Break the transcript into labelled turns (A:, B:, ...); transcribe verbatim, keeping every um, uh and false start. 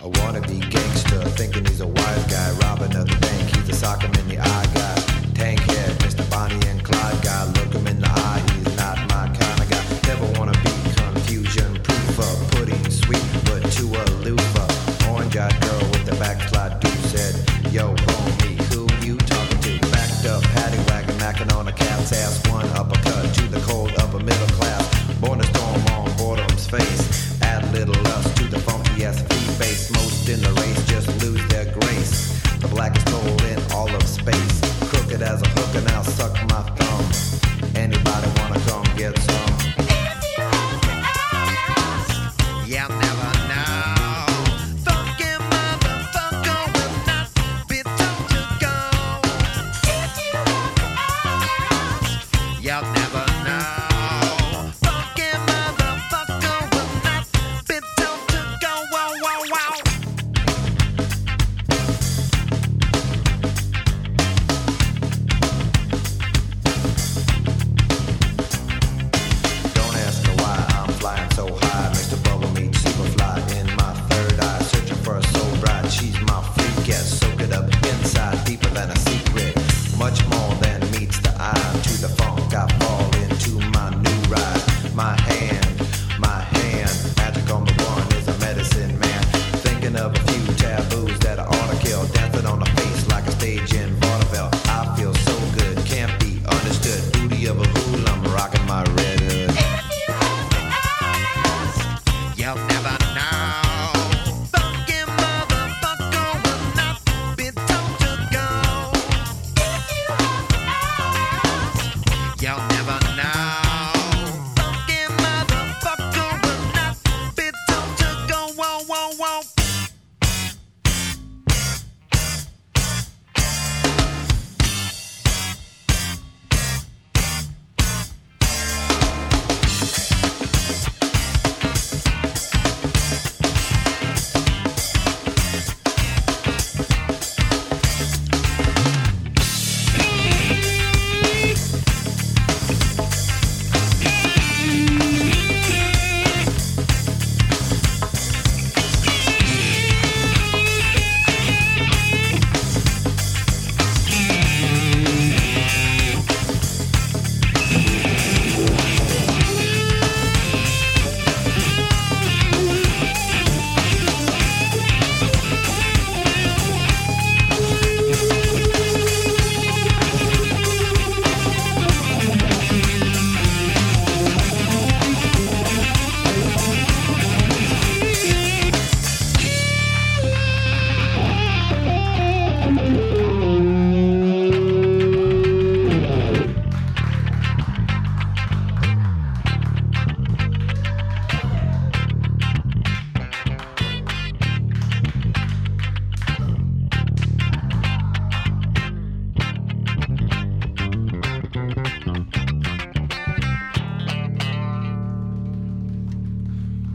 A: A wannabe gangster, thinking he's a wise guy, robbing of the bank, he's a sock him in the eye guy. Tank head, Mister Bonnie and Clyde guy, look him in the eye, he's not my kind of guy. Never wanna be confusion proof of pudding sweet, but too aloof. Orange-eyed girl with the backslide dude said, yo, homie, who you talking to? Backed up, paddy wagon, macking on a cat's ass.